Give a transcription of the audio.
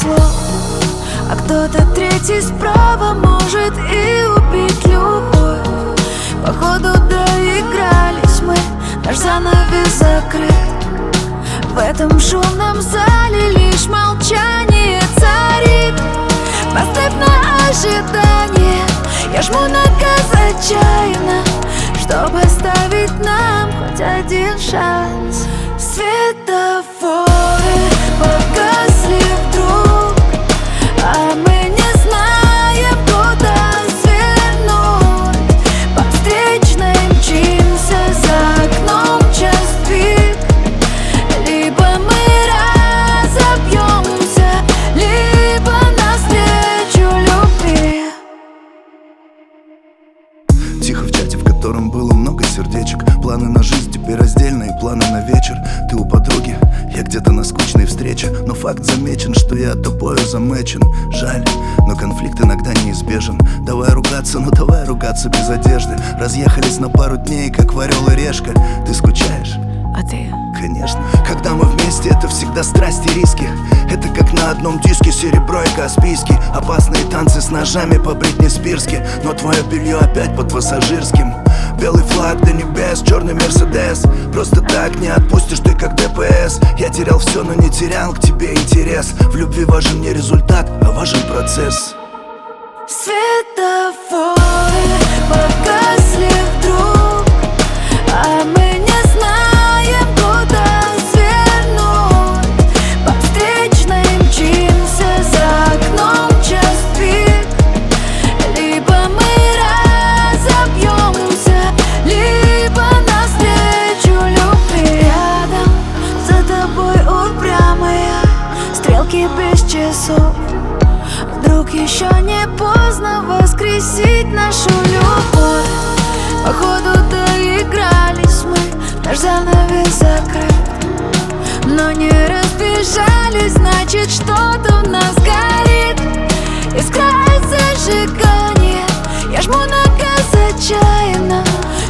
слов, а кто-то третий справа может и убить любовь. Походу доигрались мы, наш занавес закрыт. В этом шумном зале лишь молчание царит. Поставь на ожидание, я жму на газ отчаянно, чтобы оставить нам хоть один шанс. Светофоры погасли вдруг, а мы не знаем, куда свернуть. По встречной мчимся, за окном час пик. Либо мы разобьемся, либо навстречу любви. Тихо в чате, в котором было много сердечек. Планы на жизнь теперь раздельные, планы на вечер. Ты у подруги, я где-то на скучной встрече. Но факт замечен, что я тобою замечен. Жаль, но конфликт иногда неизбежен. Давай ругаться, ну давай ругаться без одежды. Разъехались на пару дней, как в орел и решка. Ты скучаешь? А ты? Конечно. Когда мы вместе, это всегда страсть и риски. Это как на одном диске серебро и Каспийский. Опасные танцы с ножами по Бритни Спирски. Но твое белье опять под пассажирским. Белый флаг до небес, черный Мерседес. Просто так не отпустишь ты, как ДПС. Я терял все, но не терял к тебе интерес. В любви важен не результат, а важен процесс. Светофоры погасли вдруг, а мы не знаем, куда свернуть. По встречной мчимся, за окном час пик. Либо мы разобьемся, либо навстречу любви. Рядом за тобой упрямые стрелки без часов. Вдруг еще не поздно воскресить нашу любовь. Походу доигрались мы, наш занавес закрыт. Но не разбежались, значит что-то в нас горит. Искра зажигания, я жму на газ отчаянно,